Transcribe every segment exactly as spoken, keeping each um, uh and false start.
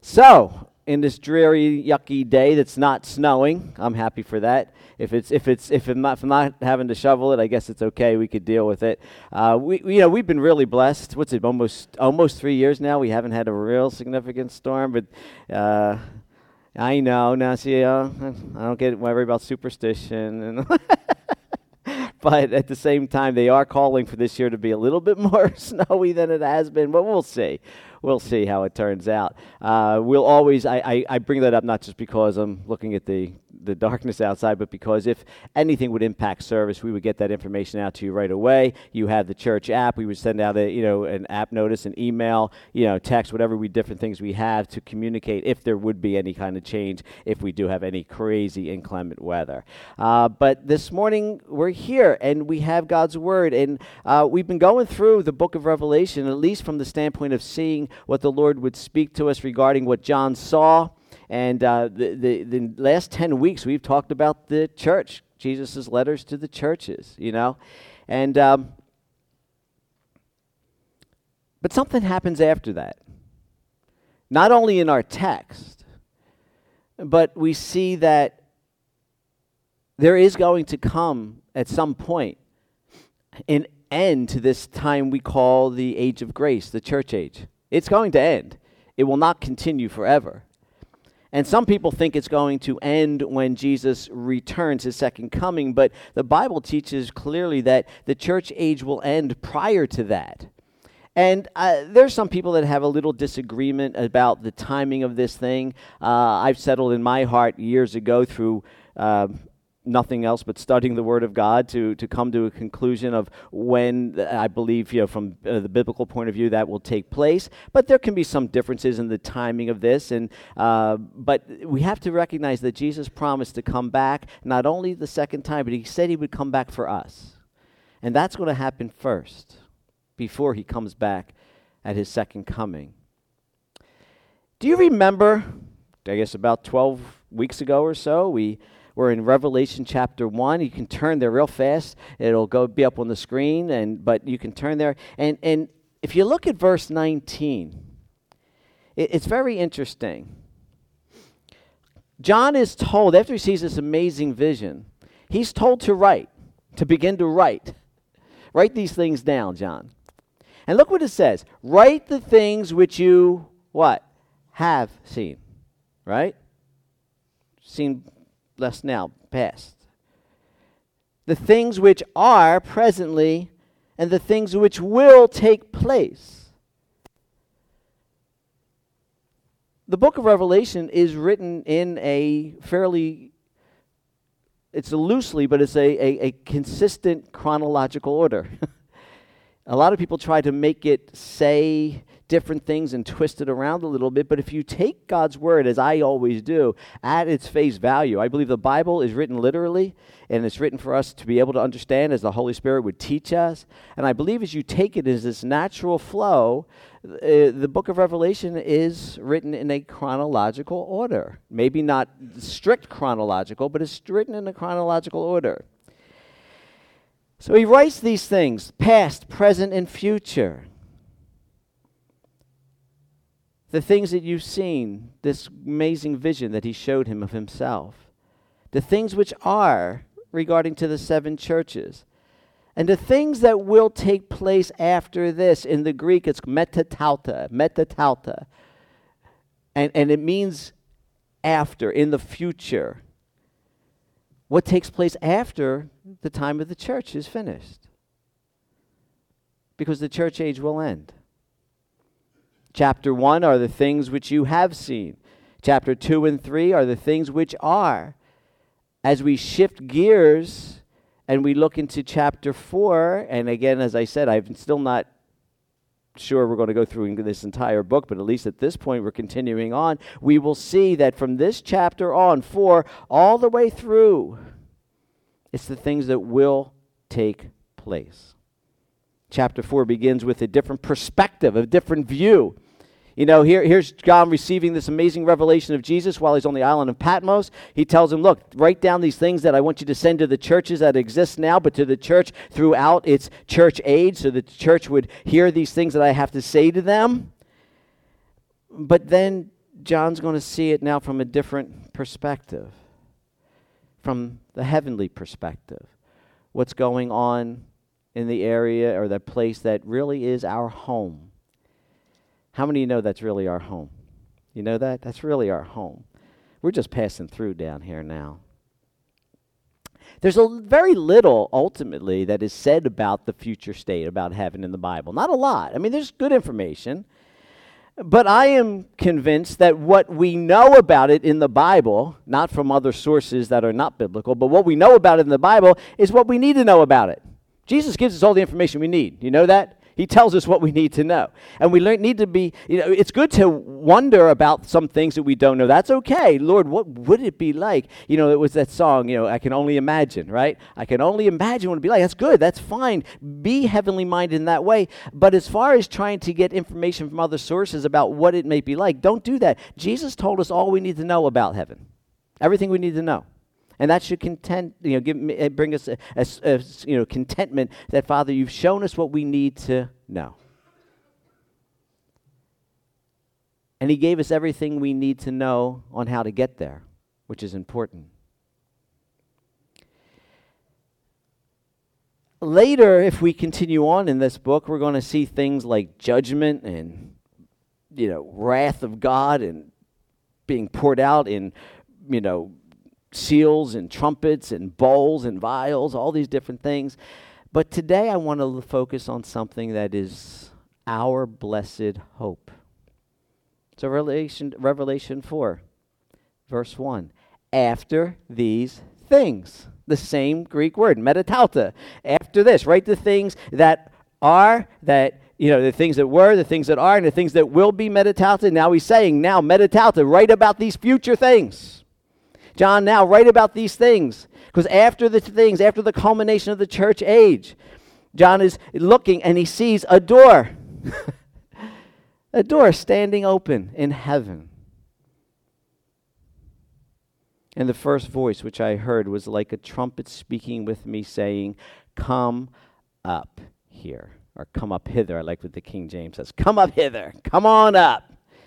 So, in this dreary, yucky day that's not snowing, I'm happy for that. If it's if it's if I'm not, if I'm not having to shovel it, I guess it's okay. We could deal with it. Uh, we, we you know we've been really blessed. What's it? Almost almost three years now. We haven't had a real significant storm, but uh, I know now. See, uh, I don't get worried about superstition and. But at the same time, they are calling for this year to be a little bit more snowy than it has been. But we'll see. We'll see how it turns out. Uh, we'll always, I, I, I bring that up not just because I'm looking at the, the darkness outside, but because if anything would impact service, we would get that information out to you right away. You have the church app. We would send out a, you know, an app notice, an email, you know, text, whatever we different things we have to communicate if there would be any kind of change, if we do have any crazy inclement weather. Uh, but this morning we're here and we have God's word, and uh, we've been going through the book of Revelation, at least from the standpoint of seeing what the Lord would speak to us regarding what John saw. And uh, the, the, the last ten weeks, we've talked about the church, Jesus' letters to the churches, you know. And um, but something happens after that. Not only in our text, but we see that there is going to come at some point an end to this time we call the age of grace, the church age. It's going to end. It will not continue forever. And some people think it's going to end when Jesus returns, his second coming, but the Bible teaches clearly that the church age will end prior to that. And uh, there's some people that have a little disagreement about the timing of this thing. Uh, I've settled in my heart years ago through uh, nothing else but studying the Word of God to to come to a conclusion of when I believe, you know, from uh, the biblical point of view, that will take place. But there can be some differences in the timing of this, and uh, but we have to recognize that Jesus promised to come back not only the second time, but he said he would come back for us, and that's going to happen first before he comes back at his second coming. Do you remember? I guess about twelve weeks ago or so, we. We're in Revelation chapter one. You can turn there real fast. It'll go be up on the screen, and but you can turn there. And and if you look at verse nineteen, it, it's very interesting. John is told, after he sees this amazing vision, he's told to write, to begin to write. Write these things down, John. And look what it says. Write the things which you, what? Have seen. Right? Seen less now, past. The things which are presently and the things which will take place. The book of Revelation is written in a fairly, it's a loosely, but it's a, a, a consistent chronological order. A lot of people try to make it say different things and twist it around a little bit, but if you take God's word, as I always do, at its face value, I believe the Bible is written literally, and it's written for us to be able to understand as the Holy Spirit would teach us, and I believe as you take it as this natural flow, uh, the book of Revelation is written in a chronological order. Maybe not strict chronological, but it's written in a chronological order. So he writes these things, past, present, and future. The things that you've seen, this amazing vision that he showed him of himself. The things which are regarding to the seven churches. And the things that will take place after this. In the Greek, it's metatauta, metatauta. And, and it means after, in the future. What takes place after the time of the church is finished. Because the church age will end. Chapter one are the things which you have seen. Chapter two and three are the things which are. As we shift gears and we look into chapter four, and again, as I said, I'm still not sure we're going to go through this entire book, but at least at this point we're continuing on. We will see that from this chapter on, four, all the way through, it's the things that will take place. Chapter four begins with a different perspective, a different view. You know, here, here's John receiving this amazing revelation of Jesus while he's on the island of Patmos. He tells him, look, write down these things that I want you to send to the churches that exist now, but to the church throughout its church age, so that the church would hear these things that I have to say to them. But then John's going to see it now from a different perspective, from the heavenly perspective. What's going on in the area or the place that really is our home. How many of you know that's really our home? You know that? That's really our home. We're just passing through down here now. There's a very little, ultimately, that is said about the future state, about heaven in the Bible. Not a lot. I mean, there's good information. But I am convinced that what we know about it in the Bible, not from other sources that are not biblical, but what we know about it in the Bible is what we need to know about it. Jesus gives us all the information we need. You know that? He tells us what we need to know. And we learn, need to be, you know, it's good to wonder about some things that we don't know. That's okay. Lord, what would it be like? You know, it was that song, you know, I can only imagine, right? I can only imagine what it'd be like. That's good. That's fine. Be heavenly minded in that way. But as far as trying to get information from other sources about what it may be like, don't do that. Jesus told us all we need to know about heaven. Everything we need to know. And that should content, you know, give, bring us a, a, a, you know, contentment that, Father, you've shown us what we need to know. And he gave us everything we need to know on how to get there, which is important. Later, if we continue on in this book, we're going to see things like judgment and, you know, wrath of God and being poured out in, you know, seals and trumpets and bowls and vials, all these different things. But today I want to focus on something that is our blessed hope. So Revelation, Revelation four, verse one. After these things, the same Greek word, metatalta. After this, right? The things that are, that, you know, the things that were, the things that are, and the things that will be metatalta. Now he's saying, now metatalta, write about these future things. John, now write about these things, because after the things, after the culmination of the church age, John is looking and he sees a door, a door standing open in heaven. And the first voice which I heard was like a trumpet speaking with me, saying, come up here, or come up hither. I like what the King James says. Come up hither. Come on up.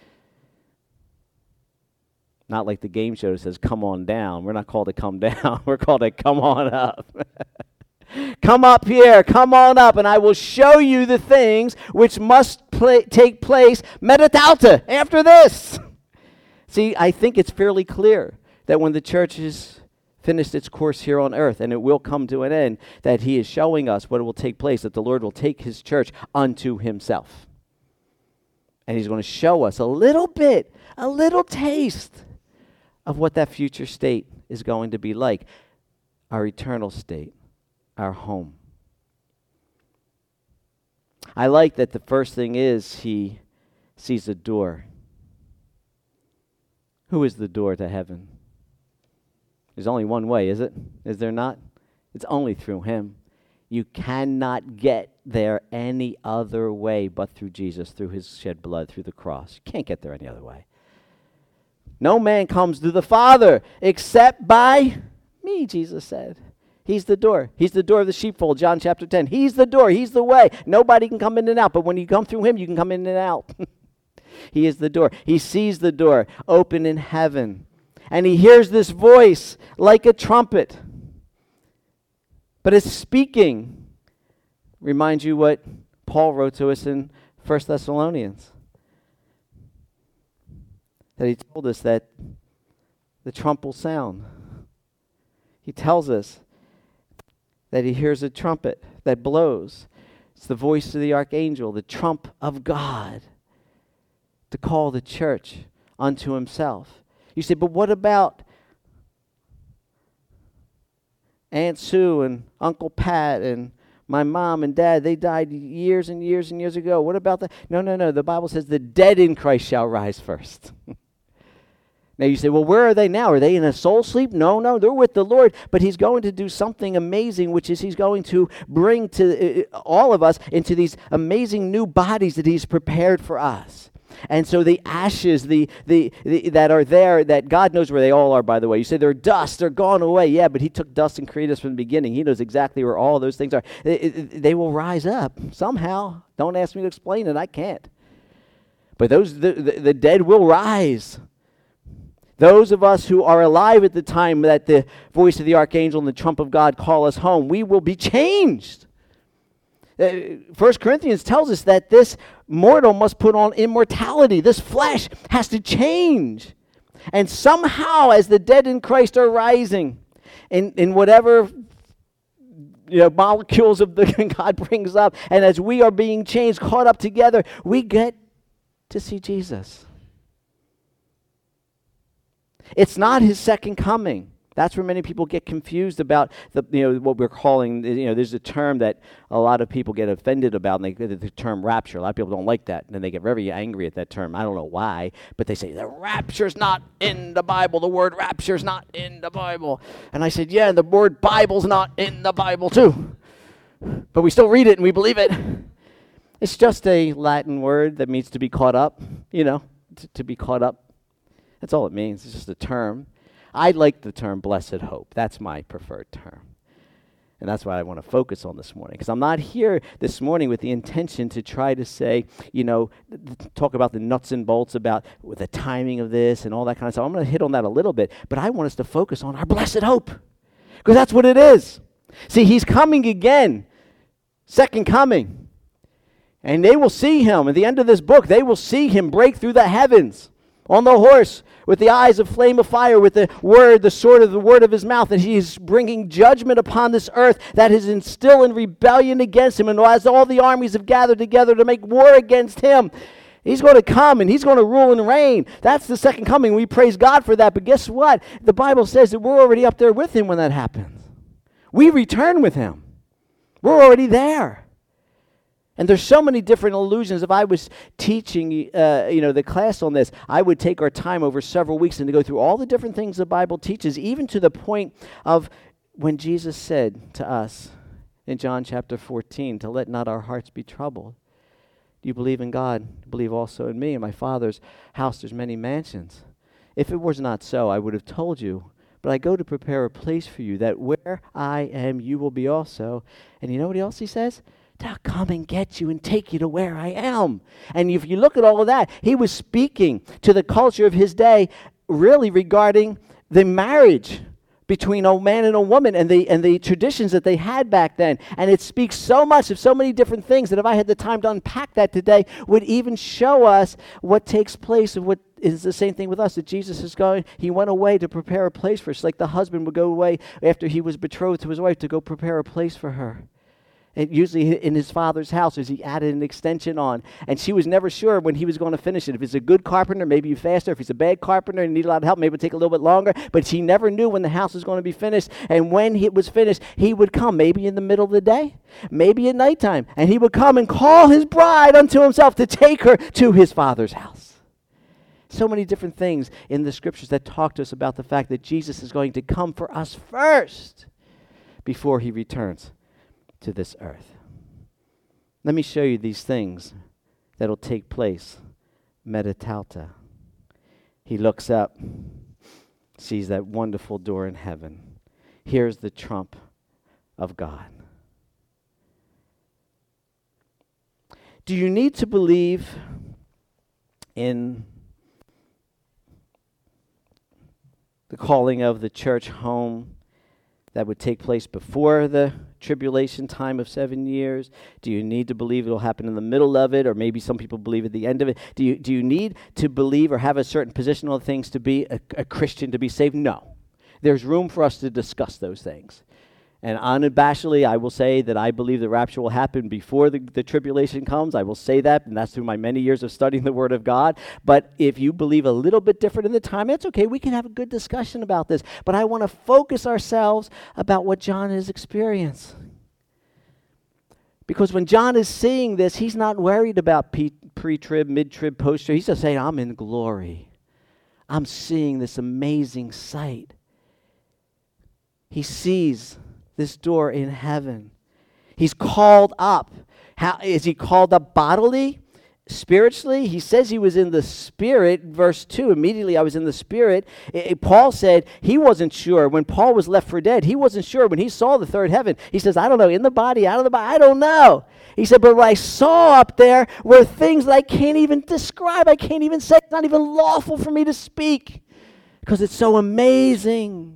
Not like the game show that says, come on down. We're not called to come down. We're called to come on up. Come up here. Come on up, and I will show you the things which must pla- take place metatalta, after this. See, I think it's fairly clear that when the church has finished its course here on earth, and it will come to an end, that he is showing us what will take place, that the Lord will take his church unto himself. And he's going to show us a little bit, a little taste of what that future state is going to be like, our eternal state, our home. I like that the first thing is he sees a door. Who is the door to heaven? There's only one way, is it? Is there not? It's only through him. You cannot get there any other way but through Jesus, through his shed blood, through the cross. You can't get there any other way. No man comes to the Father except by me, Jesus said. He's the door. He's the door of the sheepfold, John chapter ten. He's the door. He's the way. Nobody can come in and out, but when you come through him, you can come in and out. He is the door. He sees the door open in heaven, and he hears this voice like a trumpet. But it's speaking. Reminds you what Paul wrote to us in First Thessalonians. That he told us that the trump will sound. He tells us that he hears a trumpet that blows. It's the voice of the archangel, the trump of God, to call the church unto himself. You say, but what about Aunt Sue and Uncle Pat and my mom and dad? They died years and years and years ago. What about that? No, no, no. The Bible says the dead in Christ shall rise first. Now you say, well, where are they now? Are they in a soul sleep? No, no, they're with the Lord. But he's going to do something amazing, which is he's going to bring to uh, all of us into these amazing new bodies that he's prepared for us. And so the ashes the, the, the that are there, that God knows where they all are, by the way. You say they're dust, they're gone away. Yeah, but he took dust and created us from the beginning. He knows exactly where all those things are. They, they will rise up somehow. Don't ask me to explain it. I can't. But those the, the, the dead will rise. Those of us who are alive at the time that the voice of the archangel and the trump of God call us home, we will be changed. Uh, First Corinthians tells us that this mortal must put on immortality. This flesh has to change. And somehow, as the dead in Christ are rising, in, in whatever you know, molecules of the God brings up, and as we are being changed, caught up together, we get to see Jesus. It's not his second coming. That's where many people get confused about the, you know, what we're calling, you know, there's a term that a lot of people get offended about, and they, the, the term rapture. A lot of people don't like that, and they get very angry at that term. I don't know why, but they say, the rapture's not in the Bible. The word rapture's not in the Bible. And I said, yeah, the word Bible's not in the Bible too. But we still read it and we believe it. It's just a Latin word that means to be caught up, you know, to, to be caught up. That's all it means. It's just a term. I like the term blessed hope. That's my preferred term. And that's what I want to focus on this morning. Because I'm not here this morning with the intention to try to say, you know, th- talk about the nuts and bolts about the timing of this and all that kind of stuff. I'm going to hit on that a little bit. But I want us to focus on our blessed hope. Because that's what it is. See, he's coming again. Second coming. And they will see him. At the end of this book, they will see him break through the heavens on the horse, with the eyes of flame of fire, with the word, the sword of the word of his mouth, and he is bringing judgment upon this earth that is in still in rebellion against him. And as all the armies have gathered together to make war against him, he's going to come and he's going to rule and reign. That's the second coming. We praise God for that. But guess what? The Bible says that we're already up there with him when that happens. We return with him. We're already there. And there's so many different illusions. If I was teaching, uh, you know, the class on this, I would take our time over several weeks and to go through all the different things the Bible teaches, even to the point of when Jesus said to us in John chapter fourteen, to let not our hearts be troubled. Do you believe in God? Believe also in me. In my Father's house there's many mansions. If it was not so, I would have told you. But I go to prepare a place for you, that where I am, you will be also. And you know what else he says? I'll come and get you and take you to where I am. And if you look at all of that, he was speaking to the culture of his day really regarding the marriage between a man and a woman and the and the traditions that they had back then. And it speaks so much of so many different things that if I had the time to unpack that today, would even show us what takes place of what is the same thing with us, that Jesus is going, he went away to prepare a place for us. Like the husband would go away after he was betrothed to his wife to go prepare a place for her. And usually in his father's house, as he added an extension on. And she was never sure when he was going to finish it. If he's a good carpenter, maybe faster. If he's a bad carpenter and need a lot of help, maybe it would take a little bit longer. But she never knew when the house was going to be finished. And when it was finished, he would come, maybe in the middle of the day, maybe at nighttime. And he would come and call his bride unto himself to take her to his father's house. So many different things in the scriptures that talk to us about the fact that Jesus is going to come for us first before he returns to this earth. Let me show you these things that will take place. Meditalta. He looks up, sees that wonderful door in heaven. Here's the trump of God. Do you need to believe in the calling of the church home that would take place before the tribulation time of seven years? Do you need to believe it will happen in the middle of it, or maybe some people believe at the end of it? Do you do you need to believe or have a certain position on things to be a, a Christian, to be saved? No. There's room for us to discuss those things. And unabashedly, I will say that I believe the rapture will happen before the, the tribulation comes. I will say that, and that's through my many years of studying the Word of God. But if you believe a little bit different in the time, that's okay. We can have a good discussion about this. But I want to focus ourselves about what John has experienced. Because when John is seeing this, he's not worried about pe- pre-trib, mid-trib, post-trib. He's just saying, I'm in glory. I'm seeing this amazing sight. He sees this door in heaven. He's called up. How is he called up bodily? Spiritually? He says he was in the Spirit. Verse two, immediately I was in the Spirit. It, it, Paul said he wasn't sure. When Paul was left for dead, he wasn't sure. When he saw the third heaven, he says, I don't know, in the body, out of the body, I don't know. He said, but what I saw up there were things that I can't even describe. I can't even say. It's not even lawful for me to speak. because it's so amazing.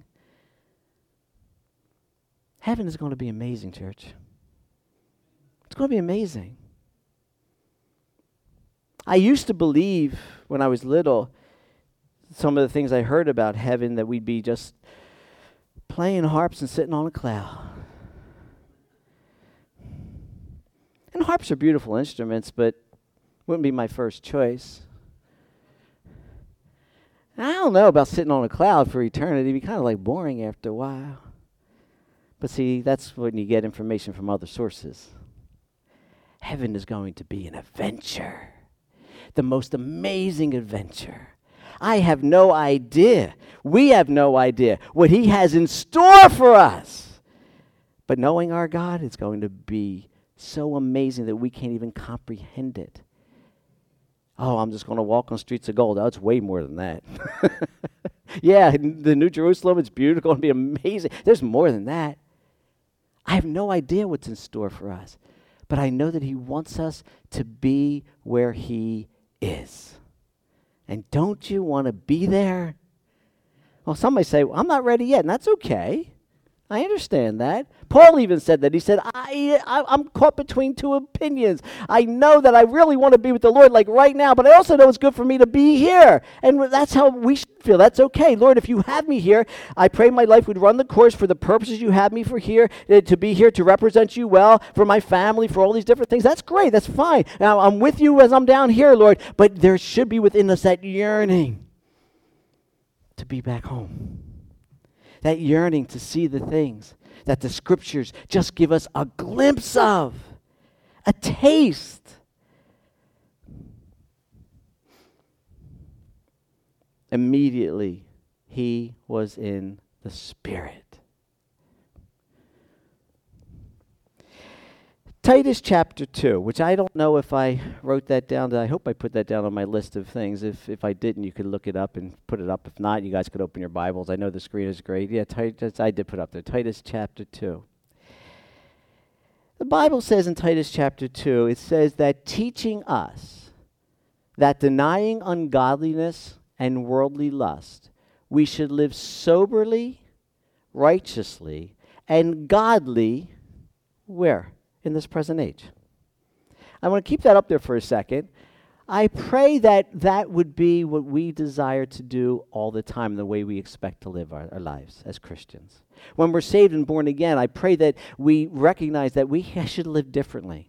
Heaven is going to be amazing, church. It's going to be amazing. I used to believe when I was little, some of the things I heard about heaven, that we'd be just playing harps and sitting on a cloud. And harps are beautiful instruments, but wouldn't be my first choice. And I don't know about sitting on a cloud for eternity. It'd be kind of like boring after a while. But see, that's when you get information from other sources. Heaven is going to be an adventure. The most amazing adventure. I have no idea. We have no idea what he has in store for us. But knowing our God, it's going to be so amazing that we can't even comprehend it. Oh, I'm just going to walk on streets of gold. Oh, it's way more than that. Yeah, the New Jerusalem, it's beautiful. It's going to be amazing. There's more than that. I have no idea what's in store for us. But I know that he wants us to be where he is. And don't you want to be there? Well, somebody say, well, I'm not ready yet, and that's okay. I understand that. Paul even said that. He said, I, I, I'm caught between two opinions. I know that I really want to be with the Lord like right now, but I also know it's good for me to be here. And that's how we should feel. That's okay. Lord, if you have me here, I pray my life would run the course for the purposes you have me for here, uh, to be here to represent you well, for my family, for all these different things. That's great. That's fine. Now, I'm with you as I'm down here, Lord, but there should be within us that yearning to be back home. That yearning to see the things that the scriptures just give us a glimpse of, a taste. Immediately, he was in the Spirit. Titus chapter two, which I don't know if I wrote that down. I hope I put that down on my list of things. If if I didn't, you could look it up and put it up. If not, you guys could open your Bibles. I know the screen is great. Yeah, Titus, I did put up there. Titus chapter two. The Bible says in Titus chapter two, it says that teaching us that denying ungodliness and worldly lust, we should live soberly, righteously, and godly, where? In this present age. I want to keep that up there for a second. I pray that that would be what we desire to do all the time, the way we expect to live our, our lives as Christians. When we're saved and born again, I pray that we recognize that we should live differently,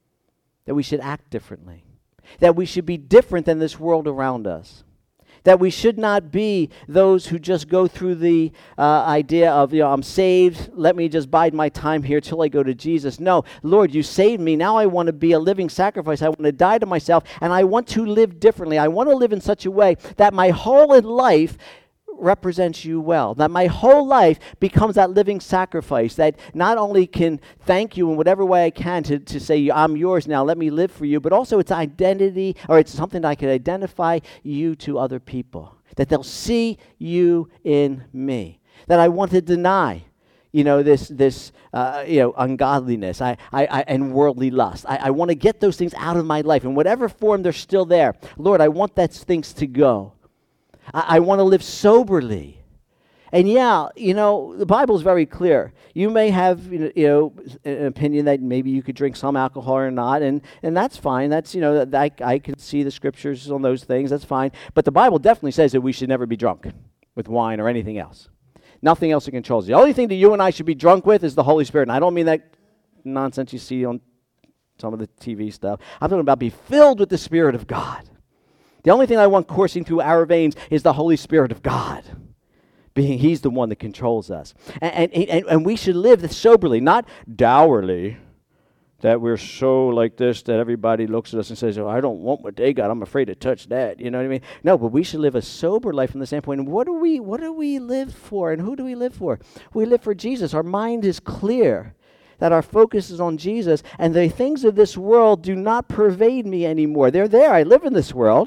that we should act differently, that we should be different than this world around us. That we should not be those who just go through the uh, idea of, you know, I'm saved, let me just bide my time here till I go to Jesus. No, Lord, you saved me. Now I want to be a living sacrifice. I want to die to myself, and I want to live differently. I want to live in such a way that my whole life represents you well, that my whole life becomes that living sacrifice that not only can thank you in whatever way I can to, to say, I'm yours now, let me live for you, but also it's identity, or it's something that I can identify you to other people, that they'll see you in me, that I want to deny you know, this, this uh, you know, ungodliness I, I, I, and worldly lust. I, I want to get those things out of my life. In whatever form they're still there, Lord, I want those things to go. I, I want to live soberly. And yeah, you know, the Bible is very clear. You may have, you know, an opinion that maybe you could drink some alcohol or not, and, and that's fine. That's, you know, that I, I can see the scriptures on those things. That's fine. But the Bible definitely says that we should never be drunk with wine or anything else. Nothing else that controls you. The only thing that you and I should be drunk with is the Holy Spirit. And I don't mean that nonsense you see on some of the T V stuff. I'm talking about be filled with the Spirit of God. The only thing I want coursing through our veins is the Holy Spirit of God. Being He's the one that controls us. And, and, and, and we should live soberly, not dourly, that we're so like this that everybody looks at us and says, oh, I don't want what they got. I'm afraid to touch that. You know what I mean? No, but we should live a sober life from the standpoint. And what do we, what do we live for? And who do we live for? We live for Jesus. Our mind is clear that our focus is on Jesus. And the things of this world do not pervade me anymore. They're there. I live in this world.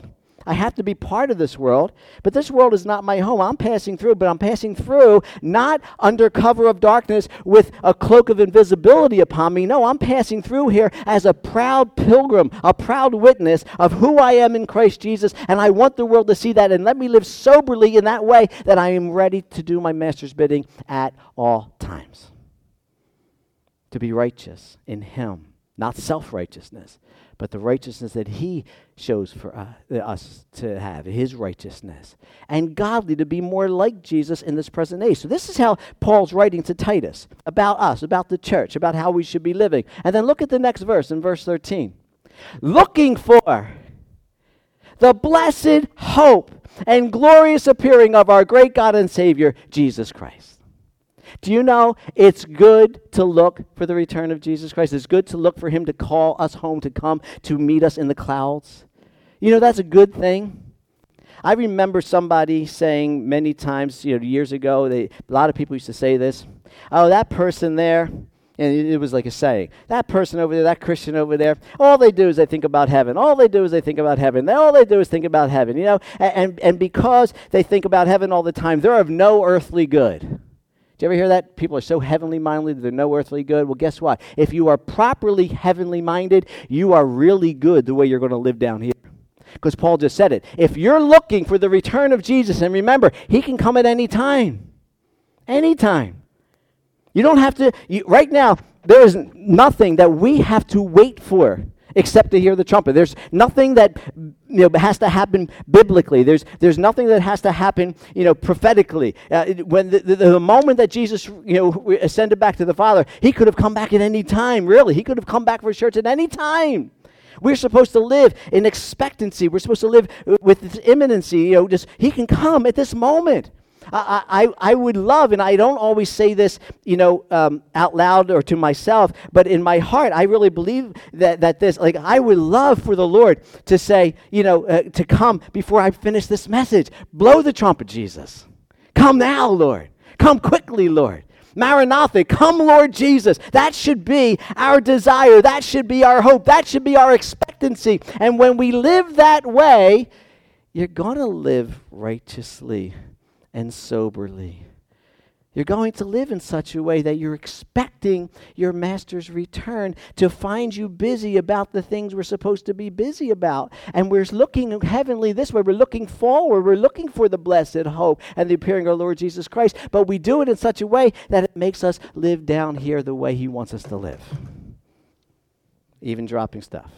I have to be part of this world, but this world is not my home. I'm passing through, but I'm passing through not under cover of darkness with a cloak of invisibility upon me. No, I'm passing through here as a proud pilgrim, a proud witness of who I am in Christ Jesus, and I want the world to see that, and let me live soberly in that way that I am ready to do my master's bidding at all times. To be righteous in him, not self-righteousness, but the righteousness that he shows for uh, us to have, his righteousness. And godly, to be more like Jesus in this present age. So this is how Paul's writing to Titus about us, about the church, about how we should be living. And then look at the next verse in verse thirteen. Looking for the blessed hope and glorious appearing of our great God and Savior, Jesus Christ. Do you know it's good to look for the return of Jesus Christ? It's good to look for him to call us home, to come to meet us in the clouds. You know, that's a good thing. I remember somebody saying many times, you know, years ago, they, a lot of people used to say this, oh, that person there, and it, it was like a saying, that person over there, that Christian over there, all they do is they think about heaven. All they do is they think about heaven. They, all they do is think about heaven, you know, and, and, and because they think about heaven all the time, they're of no earthly good. Do you ever hear that? People are so heavenly minded, they're no earthly good. Well, guess what? If you are properly heavenly minded, you are really good the way you're going to live down here. Because Paul just said it. If you're looking for the return of Jesus, and remember, he can come at any time. Any time. You don't have to, you, right now, there is nothing that we have to wait for except to hear the trumpet. There's nothing that you know has to happen biblically. There's there's nothing that has to happen you know prophetically. Uh, when the, the, the moment that Jesus you know ascended back to the Father, he could have come back at any time. Really, he could have come back for his church at any time. We're supposed to live in expectancy. We're supposed to live with this imminency. You know, just he can come at this moment. I, I, I would love, and I don't always say this, you know, um, out loud or to myself, but in my heart, I really believe that, that this, like, I would love for the Lord to say, you know, uh, to come before I finish this message. Blow the trumpet, Jesus. Come now, Lord. Come quickly, Lord. Maranatha, come, Lord Jesus. That should be our desire. That should be our hope. That should be our expectancy. And when we live that way, you're going to live righteously and soberly. You're going to live in such a way that you're expecting your master's return to find you busy about the things we're supposed to be busy about. And we're looking heavenly this way. We're looking forward. We're looking for the blessed hope and the appearing of our Lord Jesus Christ. But we do it in such a way that it makes us live down here the way he wants us to live. Even dropping stuff.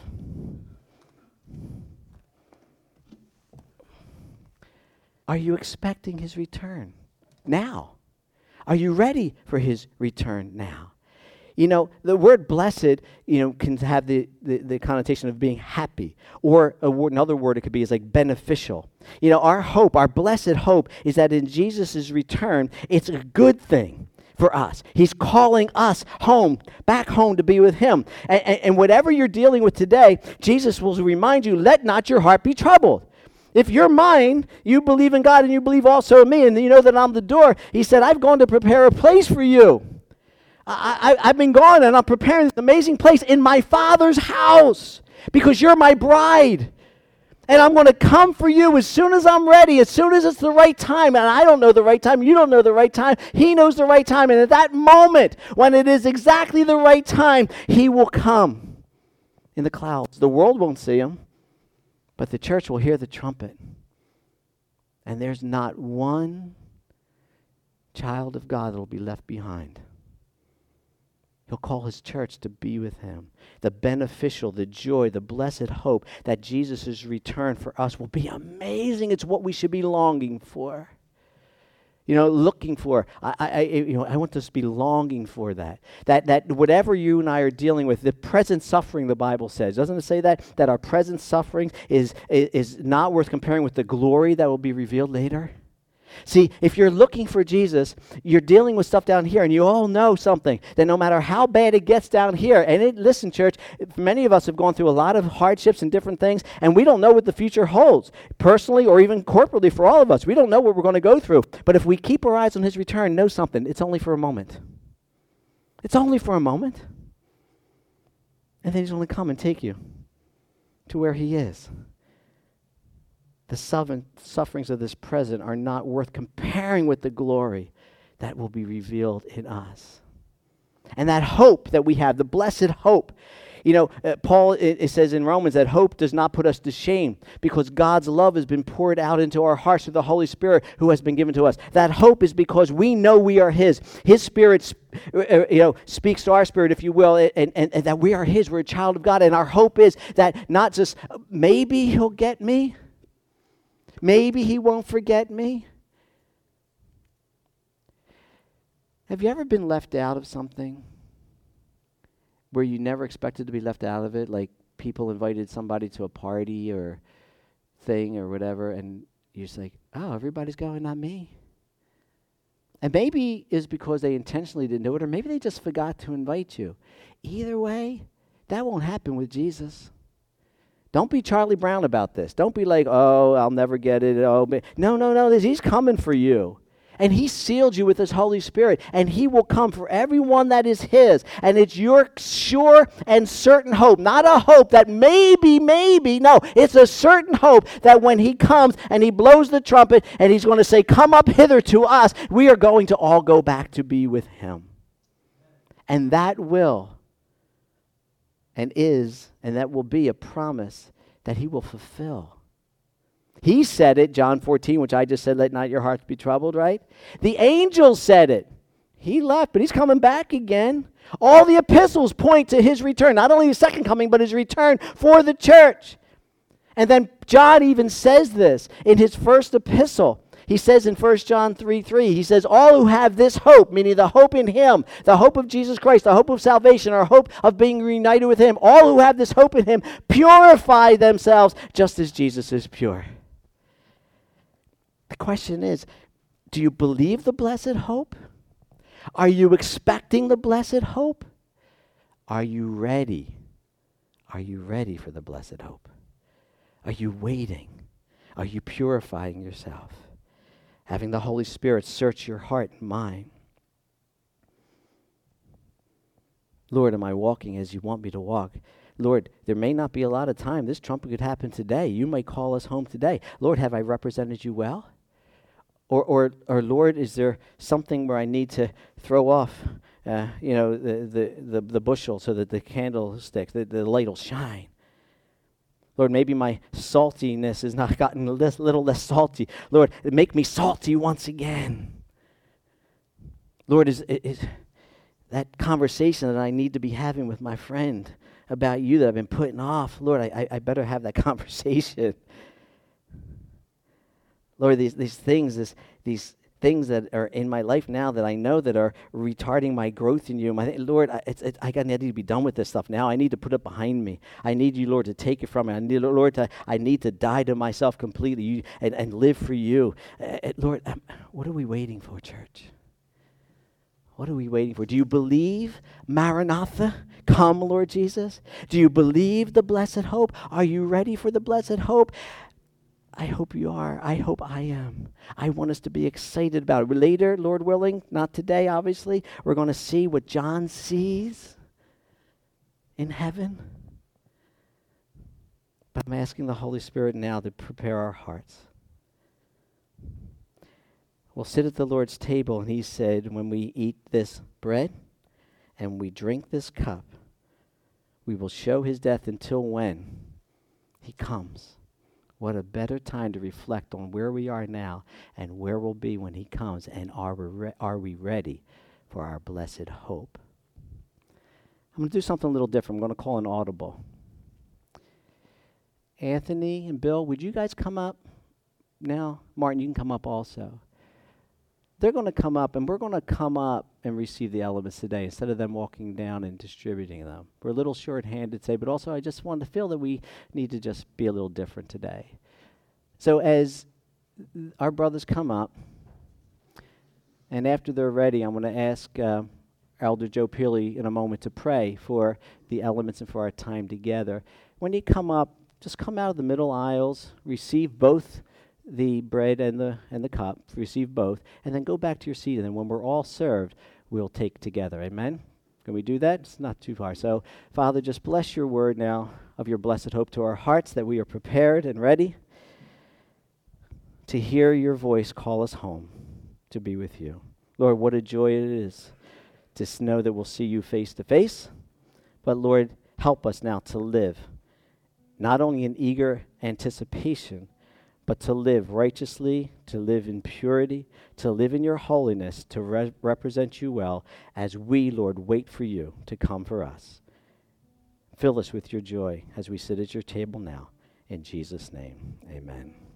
Are you expecting his return now? Are you ready for his return now? You know, the word blessed, you know, can have the, the, the connotation of being happy. Or a word, another word it could be is like beneficial. You know, our hope, our blessed hope is that in Jesus' return, it's a good thing for us. He's calling us home, back home to be with him. And, and, and whatever you're dealing with today, Jesus will remind you, let not your heart be troubled. If you're mine, you believe in God and you believe also in me, and you know that I'm the door. He said, I've gone to prepare a place for you. I, I, I've been gone and I'm preparing this amazing place in my Father's house because you're my bride. And I'm going to come for you as soon as I'm ready, as soon as it's the right time. And I don't know the right time. You don't know the right time. He knows the right time. And at that moment, when it is exactly the right time, he will come in the clouds. The world won't see him. But the church will hear the trumpet. And there's not one child of God that will be left behind. He'll call his church to be with him. The beneficial, the joy, the blessed hope that Jesus' return for us will be amazing. It's what we should be longing for. You know, looking for. I, I, you know, I want us to be longing for that. That, that whatever you and I are dealing with, the present suffering, the Bible says, doesn't it say that? That our present suffering is, is, is not worth comparing with the glory that will be revealed later. See, if you're looking for Jesus, you're dealing with stuff down here, and you all know something, that no matter how bad it gets down here, and it, listen, church, many of us have gone through a lot of hardships and different things, and we don't know what the future holds, personally or even corporately for all of us. We don't know what we're going to go through. But if we keep our eyes on his return, know something, it's only for a moment. It's only for a moment. And then he's going to come and take you to where he is. the sufferings of this present are not worth comparing with the glory that will be revealed in us. And that hope that we have, the blessed hope. You know, uh, Paul, it, it says in Romans that hope does not put us to shame because God's love has been poured out into our hearts through the Holy Spirit who has been given to us. That hope is because we know we are His. His Spirit, uh, you know, speaks to our spirit, if you will, and, and, and that we are His. We're a child of God. And our hope is that not just, uh, maybe He'll get me. Maybe He won't forget me. Have you ever been left out of something where you never expected to be left out of it? Like people invited somebody to a party or thing or whatever, and you're just like, oh, everybody's going, not me. And maybe it's because they intentionally didn't do it, or maybe they just forgot to invite you. Either way, that won't happen with Jesus. Don't be Charlie Brown about this. Don't be like, oh, I'll never get it. Oh, no, no, no. He's coming for you. And He sealed you with His Holy Spirit. And He will come for everyone that is His. And it's your sure and certain hope. Not a hope that maybe, maybe. No, it's a certain hope that when He comes and He blows the trumpet and He's going to say, come up hither to us, we are going to all go back to be with Him. And that will and is and that will be a promise that He will fulfill. He said it, John fourteen, which I just said, let not your hearts be troubled, right? The angel said it. He left, but He's coming back again. All the epistles point to His return, not only His second coming, but His return for the church. And then John even says this in his first epistle. He says in First John three three, he says, all who have this hope, meaning the hope in Him, the hope of Jesus Christ, the hope of salvation, our hope of being reunited with Him, all who have this hope in Him purify themselves just as Jesus is pure. The question is, do you believe the blessed hope? Are you expecting the blessed hope? Are you ready? Are you ready for the blessed hope? Are you waiting? Are you purifying yourself? Having the Holy Spirit search your heart and mind. Lord, am I walking as you want me to walk? Lord, there may not be a lot of time. This trumpet could happen today. You might call us home today. Lord, have I represented you well? Or, or, or Lord, is there something where I need to throw off, uh, you know, the, the, the, the bushel so that the candlestick, the, the light will shine? Lord, maybe my saltiness has not gotten a less, little less salty. Lord, make me salty once again. Lord, is, is that conversation that I need to be having with my friend about you that I've been putting off, Lord, I, I, I better have that conversation. Lord, these these things, this, these things that are in my life now that I know that are retarding my growth in you. My, Lord, I, it's, it's, I got need to be done with this stuff now. I need to put it behind me. I need you, Lord, to take it from me. I need, Lord, to, I need to die to myself completely you, and, and live for you. Uh, Lord, um, what are we waiting for, church? What are we waiting for? Do you believe, Maranatha, come, Lord Jesus? Do you believe the blessed hope? Are you ready for the blessed hope? I hope you are. I hope I am. I want us to be excited about it. Later, Lord willing, not today, obviously, we're going to see what John sees in heaven. But I'm asking the Holy Spirit now to prepare our hearts. We'll sit at the Lord's table, and He said, when we eat this bread and we drink this cup, we will show His death until when He comes. What a better time to reflect on where we are now and where we'll be when He comes, and are we, re- are we ready for our blessed hope? I'm going to do something a little different. I'm going to call an audible. Anthony and Bill, would you guys come up now? Martin, you can come up also. They're going to come up, and we're going to come up and receive the elements today instead of them walking down and distributing them. We're a little short-handed today, but also I just wanted to feel that we need to just be a little different today. So as our brothers come up, and after they're ready, I'm going to ask uh, Elder Joe Pearley in a moment to pray for the elements and for our time together. When you come up, just come out of the middle aisles, receive both the bread and the and the cup, receive both, and then go back to your seat, and then when we're all served, we'll take together. Amen? Can we do that? It's not too far. So, Father, just bless your word now of your blessed hope to our hearts, that we are prepared and ready. to hear your voice call us home to be with you. Lord, what a joy it is to s- know that we'll see you face to face. But Lord, help us now to live not only in eager anticipation, but to live righteously, to live in purity, to live in your holiness, to re- represent you well as we, Lord, wait for you to come for us. Fill us with your joy as we sit at your table now. In Jesus' name, amen.